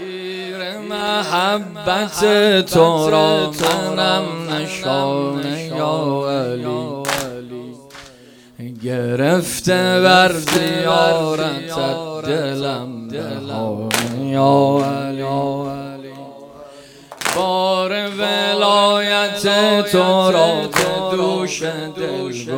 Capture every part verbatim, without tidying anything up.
محبت تو را منم نشانه یا علی، گرفته بر زیارتت دلم بهانه یا علی. بار ولایت تو را به دوش دل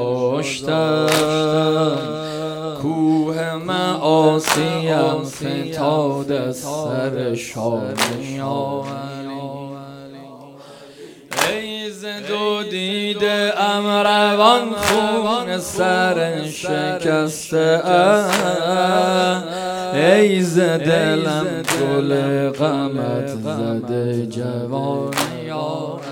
گذاشتم، کوه معاصیم فتاد از سر شانه یا علی. ای ز دو دیده ام روان خون سر شکسته ام، ای ز دلم گل غمت زده جوان یا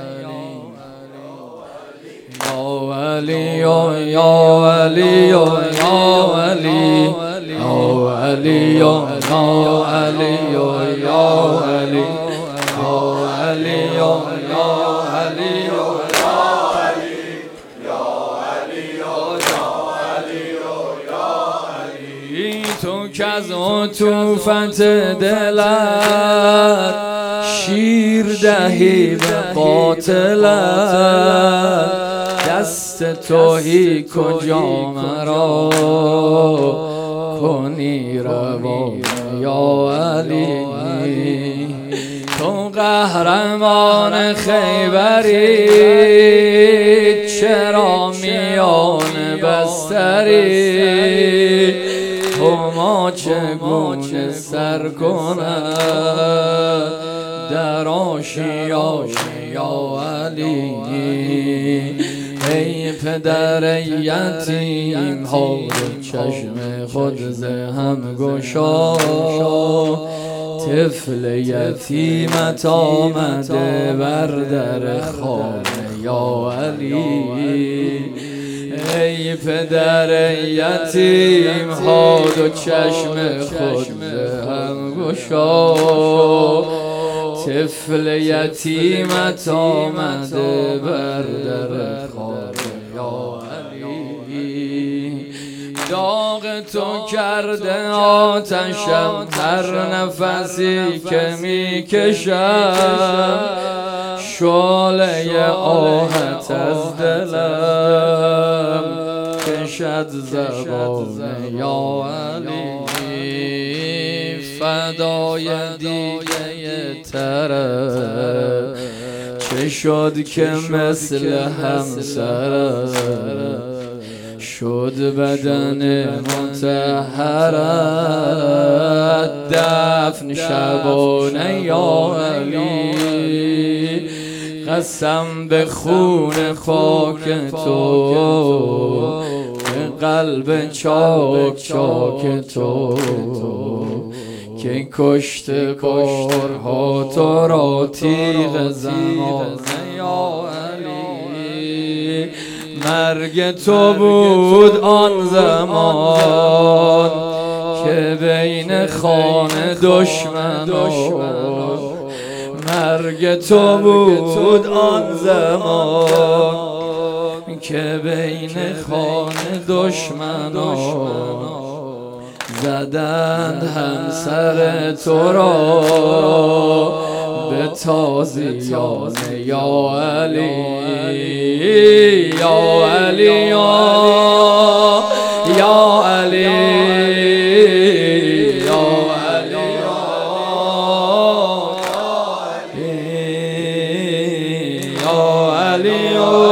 علی یا علی یا علی یا علی یا علی یا علی یا علی یا علی تو کز عطوفت دلت شیر دهی به قاتلت، دست توهی کجا مرا کنی روان یا علی. تو قهرمان خیبری چرا میان بستری، تو ما چگونه سر کند در آشیان یا علی. ای پدر یتیم ها چشم خود ز هم گشا، طفل یتیمت آمده بر در خانه یا علی. ای پدر یتیم ها دو چشم خود هم گشا، طفل یتیمت آمده بر در خانه یا علی. داغ تو کرده آتشم هر نفسی که می کشم، شعله آهت از دلم کشد زبان یا علی. فدای دیگه طرف چه شد که مثل همسرت شد بدن مطهرت دفن شبانه یا علی. قسم به خون پاک تو، به قلب چاک چاک تو، که کشته بارها تو را تیغ زمانه یا علی. مرگ تو بود آن زمان که بین خانه دشمنان، مرگ تو بود آن زمان که بین خانه دشمنان، زدند همسر تو را به تازیان یا علی یا علی یا علی یا علی یا علی.